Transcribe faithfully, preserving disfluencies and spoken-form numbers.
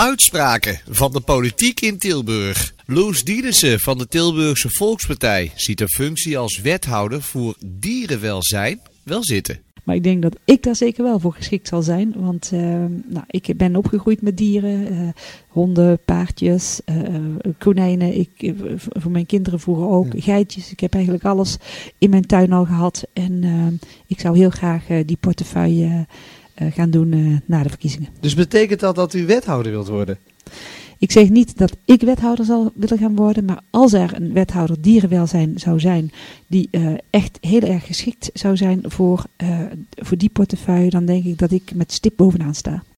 Uitspraken van de politiek in Tilburg. Loes Diedersen van de Tilburgse Volkspartij ziet een functie als wethouder voor dierenwelzijn wel zitten. Maar ik denk dat ik daar zeker wel voor geschikt zal zijn. Want uh, nou, ik ben opgegroeid met dieren. Uh, honden, paardjes, uh, konijnen. Ik, uh, voor mijn kinderen vroeger ook. Ja. Geitjes. Ik heb eigenlijk alles in mijn tuin al gehad. En uh, ik zou heel graag uh, die portefeuille uh, gaan doen uh, na de verkiezingen. Dus betekent dat dat u wethouder wilt worden? Ik zeg niet dat ik wethouder zal willen gaan worden, maar als er een wethouder dierenwelzijn zou zijn die uh, echt heel erg geschikt zou zijn voor, uh, voor die portefeuille, dan denk ik dat ik met stip bovenaan sta.